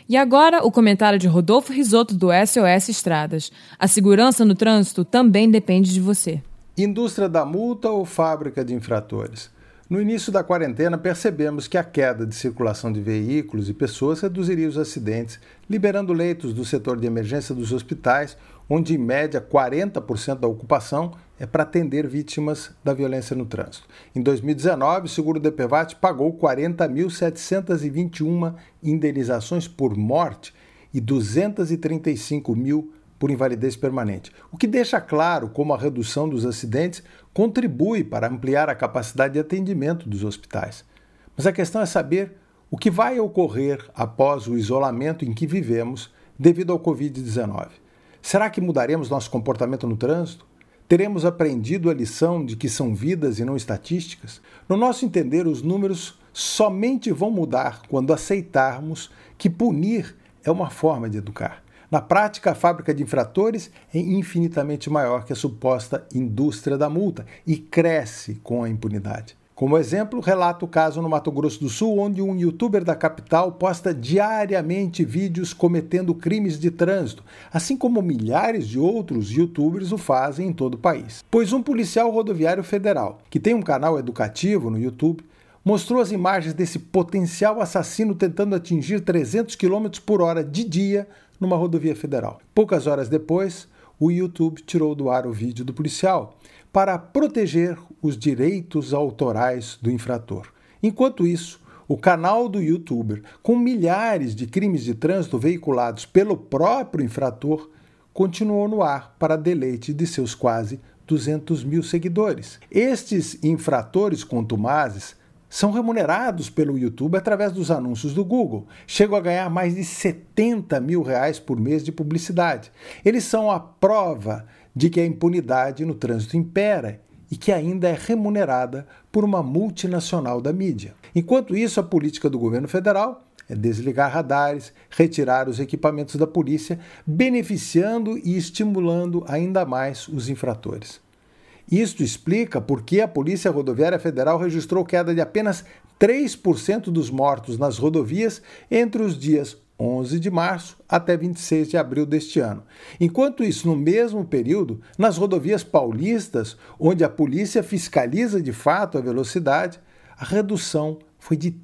E agora, o comentário de Rodolfo Risotto, do SOS Estradas. A segurança no trânsito também depende de você. Indústria da multa ou fábrica de infratores? No início da quarentena, percebemos que a queda de circulação de veículos e pessoas reduziria os acidentes, liberando leitos do setor de emergência dos hospitais, onde, em média, 40% da ocupação é para atender vítimas da violência no trânsito. Em 2019, o seguro DPVAT pagou 40.721 indenizações por morte e 235 mil por invalidez permanente, o que deixa claro como a redução dos acidentes contribui para ampliar a capacidade de atendimento dos hospitais. Mas a questão é saber o que vai ocorrer após o isolamento em que vivemos devido ao Covid-19. Será que mudaremos nosso comportamento no trânsito? Teremos aprendido a lição de que são vidas e não estatísticas? No nosso entender, os números somente vão mudar quando aceitarmos que punir é uma forma de educar. Na prática, a fábrica de infratores é infinitamente maior que a suposta indústria da multa e cresce com a impunidade. Como exemplo, relato o caso no Mato Grosso do Sul, onde um youtuber da capital posta diariamente vídeos cometendo crimes de trânsito, assim como milhares de outros youtubers o fazem em todo o país. Pois um policial rodoviário federal, que tem um canal educativo no YouTube, mostrou as imagens desse potencial assassino tentando atingir 300 km por hora de dia numa rodovia federal. Poucas horas depois, o YouTube tirou do ar o vídeo do policial para proteger os direitos autorais do infrator. Enquanto isso, o canal do youtuber, com milhares de crimes de trânsito veiculados pelo próprio infrator, continuou no ar para deleite de seus quase 200 mil seguidores. Estes infratores contumazes são remunerados pelo YouTube através dos anúncios do Google. Chegam a ganhar mais de 70 mil reais por mês de publicidade. Eles são a prova de que a impunidade no trânsito impera e que ainda é remunerada por uma multinacional da mídia. Enquanto isso, a política do governo federal é desligar radares, retirar os equipamentos da polícia, beneficiando e estimulando ainda mais os infratores. Isto explica por que a Polícia Rodoviária Federal registrou queda de apenas 3% dos mortos nas rodovias entre os dias 11 de março até 26 de abril deste ano. Enquanto isso, no mesmo período, nas rodovias paulistas, onde a polícia fiscaliza de fato a velocidade, a redução foi de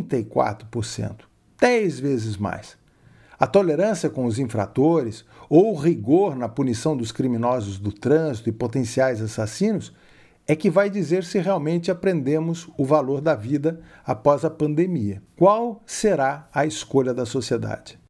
34%, 10 vezes mais. A tolerância com os infratores ou o rigor na punição dos criminosos do trânsito e potenciais assassinos é que vai dizer se realmente aprendemos o valor da vida após a pandemia. Qual será a escolha da sociedade?